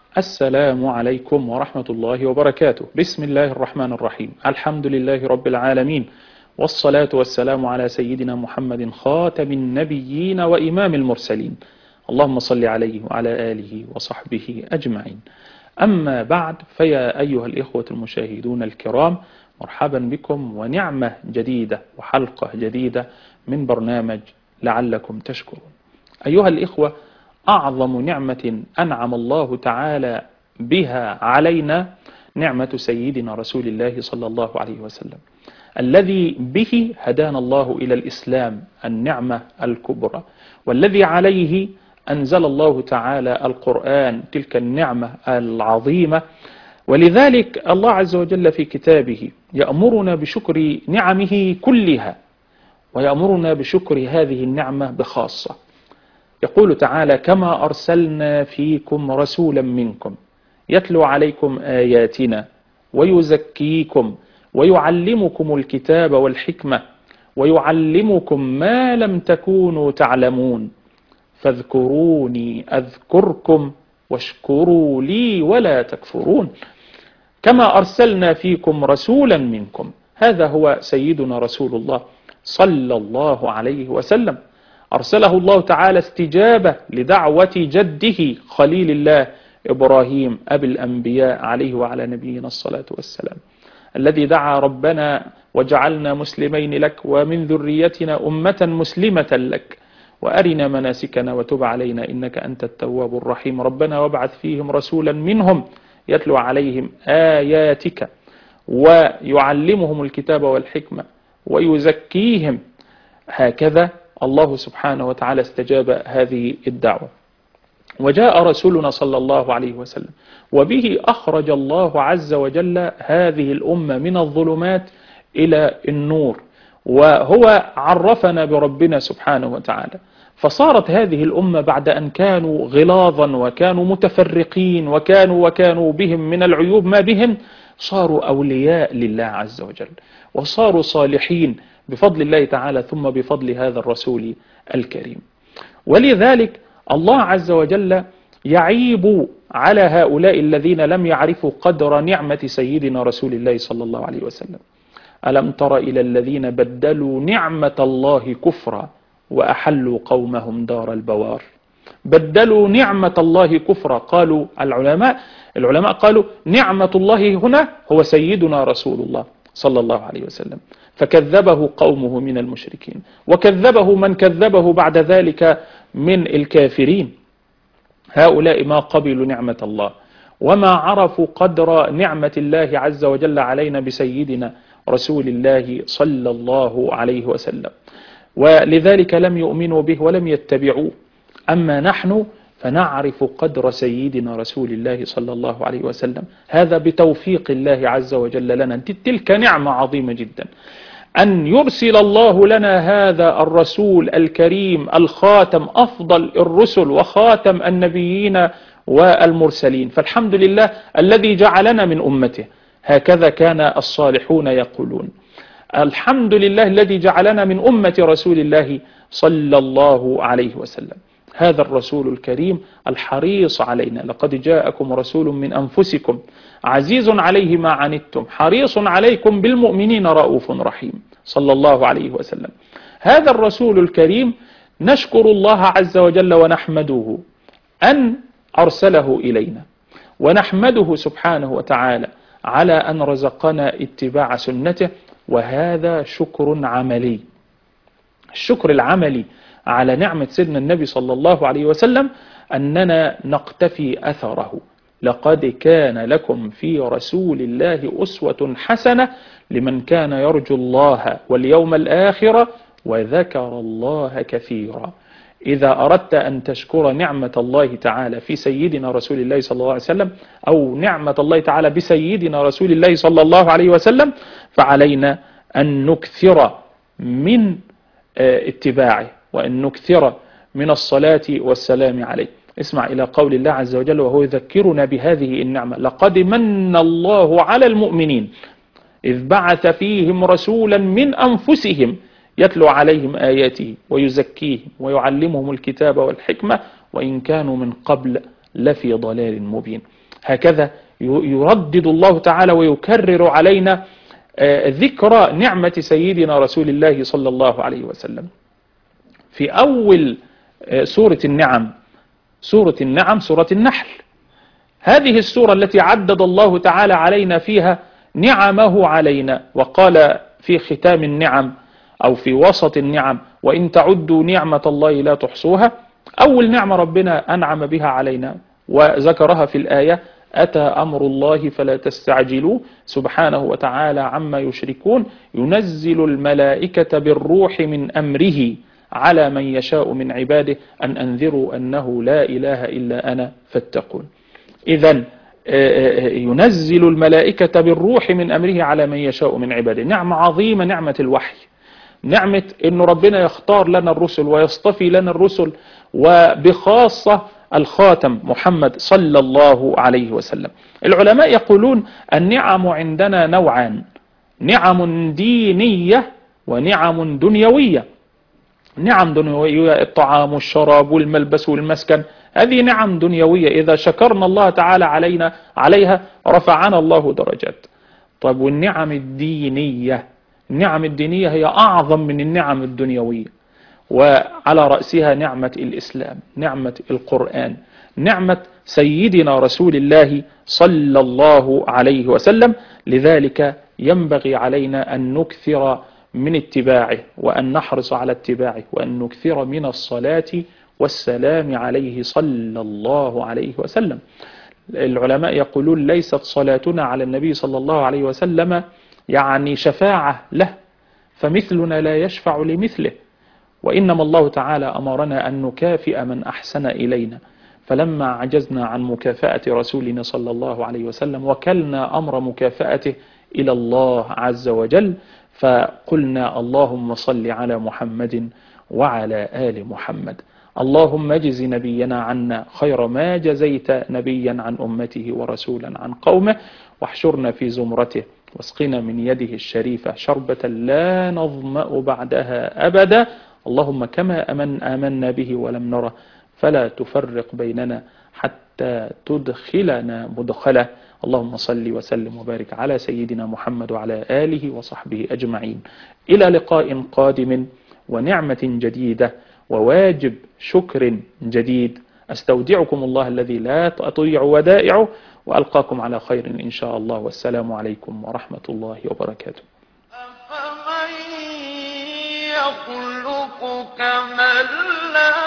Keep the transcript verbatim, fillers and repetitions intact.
السلام عليكم ورحمة الله وبركاته. بسم الله الرحمن الرحيم. الحمد لله رب العالمين، والصلاة والسلام على سيدنا محمد خاتم النبيين وإمام المرسلين، اللهم صل عليه وعلى آله وصحبه أجمعين. أما بعد، فيا أيها الإخوة المشاهدون الكرام، مرحبا بكم ونعمة جديدة وحلقة جديدة من برنامج لعلكم تشكرون. أيها الإخوة، أعظم نعمة أنعم الله تعالى بها علينا نعمة سيدنا رسول الله صلى الله عليه وسلم، الذي به هدانا الله إلى الإسلام، النعمة الكبرى، والذي عليه أنزل الله تعالى القرآن، تلك النعمة العظيمة. ولذلك الله عز وجل في كتابه يأمرنا بشكر نعمه كلها، ويأمرنا بشكر هذه النعمة بخاصة. يقول تعالى: كما أرسلنا فيكم رسولا منكم يتلو عليكم آياتنا ويزكيكم ويعلمكم الكتاب والحكمة ويعلمكم ما لم تكونوا تعلمون فاذكروني أذكركم واشكروا لي ولا تكفرون. كما أرسلنا فيكم رسولا منكم، هذا هو سيدنا رسول الله صلى الله عليه وسلم، أرسله الله تعالى استجابة لدعوة جده خليل الله إبراهيم أبي الأنبياء عليه وعلى نبينا الصلاة والسلام، الذي دعا ربنا: وجعلنا مسلمين لك ومن ذريتنا أمة مسلمة لك وأرنا مناسكنا وتب علينا إنك أنت التواب الرحيم. ربنا وابعث فيهم رسولا منهم يتلو عليهم آياتك ويعلمهم الكتاب والحكمة ويزكيهم. هكذا الله سبحانه وتعالى استجاب هذه الدعوة، وجاء رسولنا صلى الله عليه وسلم، وبه أخرج الله عز وجل هذه الأمة من الظلمات إلى النور، وهو عرفنا بربنا سبحانه وتعالى. فصارت هذه الأمة بعد أن كانوا غلاظا وكانوا متفرقين وكانوا وكانوا بهم من العيوب ما بهم، صاروا أولياء لله عز وجل، وصاروا صالحين بفضل الله تعالى، ثم بفضل هذا الرسول الكريم. ولذلك الله عز وجل يعيب على هؤلاء الذين لم يعرفوا قدر نعمة سيدنا رسول الله صلى الله عليه وسلم. ألم تر إلى الذين بدلوا نعمة الله كفرا وأحلوا قومهم دار البوار. بدلوا نعمة الله كفرا، قالوا العلماء العلماء قالوا نعمة الله هنا هو سيدنا رسول الله صلى الله عليه وسلم، فكذبه قومه من المشركين، وكذبه من كذبه بعد ذلك من الكافرين. هؤلاء ما قبلوا نعمة الله وما عرفوا قدر نعمة الله عز وجل علينا بسيدنا رسول الله صلى الله عليه وسلم، ولذلك لم يؤمنوا به ولم يتبعوه. أما نحن فنعرف قدر سيدنا رسول الله صلى الله عليه وسلم، هذا بتوفيق الله عز وجل لنا. تلك نعمة عظيمة جدا أن يرسل الله لنا هذا الرسول الكريم الخاتم، أفضل الرسل وخاتم النبيين والمرسلين. فالحمد لله الذي جعلنا من أمته، هكذا كان الصالحون يقولون: الحمد لله الذي جعلنا من أمة رسول الله صلى الله عليه وسلم. هذا الرسول الكريم الحريص علينا: لقد جاءكم رسول من أنفسكم عزيز عليه ما عنتم حريص عليكم بالمؤمنين رؤوف رحيم، صلى الله عليه وسلم. هذا الرسول الكريم نشكر الله عز وجل ونحمده أن أرسله إلينا، ونحمده سبحانه وتعالى على أن رزقنا اتباع سنته، وهذا شكر عملي. الشكر العملي على نعمة سيدنا النبي صلى الله عليه وسلم أننا نقتفي أثره. لقد كان لكم في رسول الله أسوة حسنة لمن كان يرجو الله واليوم الآخر وذكر الله كثيرا. إذا أردت أن تشكر نعمة الله تعالى في سيدنا رسول الله صلى الله عليه وسلم، أو نعمة الله تعالى بسيدنا رسول الله صلى الله عليه وسلم، فعلينا أن نكثر من اتباعه وأن نكثر من الصلاة والسلام عليه. اسمع إلى قول الله عز وجل وهو يذكرنا بهذه النعمة: لقد من الله على المؤمنين إذ بعث فيهم رسولا من أنفسهم يتلو عليهم آياته ويزكيهم ويعلمهم الكتاب والحكمة وإن كانوا من قبل لفي ضلال مبين. هكذا يردد الله تعالى ويكرر علينا ذكرى نعمة سيدنا رسول الله صلى الله عليه وسلم. في أول سورة النعم، سورة النعم سورة النحل، هذه السورة التي عدد الله تعالى علينا فيها نعمه علينا، وقال في ختام النعم أو في وسط النعم: وإن تعدوا نعمة الله لا تحصوها. أول نعمة ربنا أنعم بها علينا وذكرها في الآية: أتى أمر الله فلا تستعجلوا سبحانه وتعالى عما يشركون، ينزل الملائكة بالروح من أمره على من يشاء من عباده أن أنذروا أنه لا إله إلا أنا فاتقون. إذن ينزل الملائكة بالروح من أمره على من يشاء من عباده. نعمة عظيمة، نعمة الوحي، نعمة أن ربنا يختار لنا الرسل ويصطفي لنا الرسل، وبخاصة الخاتم محمد صلى الله عليه وسلم. العلماء يقولون النعم عندنا نوعان: نعم دينية ونعم دنيوية. نعم دنيوية: الطعام والشراب والملبس والمسكن، هذه نعم دنيوية، إذا شكرنا الله تعالى علينا عليها رفعنا الله درجات. طيب والنعم الدينية؟ النعم الدينية هي أعظم من النعم الدنيوية، وعلى رأسها نعمة الإسلام، نعمة القرآن، نعمة سيدنا رسول الله صلى الله عليه وسلم. لذلك ينبغي علينا أن نكثر من اتباعه، وأن نحرص على اتباعه، وأن نكثر من الصلاة والسلام عليه صلى الله عليه وسلم. العلماء يقولون ليست صلاتنا على النبي صلى الله عليه وسلم يعني شفاعة له، فمثلنا لا يشفع لمثله، وإنما الله تعالى أمرنا أن نكافئ من أحسن إلينا، فلما عجزنا عن مكافأة رسولنا صلى الله عليه وسلم وكلنا أمر مكافأته إلى الله عز وجل، فقلنا اللهم صل على محمد وعلى آل محمد. اللهم اجز نبينا عنا خير ما جزيت نبيا عن أمته ورسولا عن قومه، واحشرنا في زمرته، واسقنا من يده الشريفة شربة لا نظمأ بعدها أبدا. اللهم كما أمن آمنا به ولم نره، فلا تفرق بيننا حتى تدخلنا مدخله. اللهم صل وسلم وبارك على سيدنا محمد وعلى آله وصحبه أجمعين. إلى لقاء قادم ونعمة جديدة وواجب شكر جديد. أستودعكم الله الذي لا تضيع ودائعه، وألقاكم على خير إن شاء الله، والسلام عليكم ورحمة الله وبركاته. أفمن يخلق كمن لا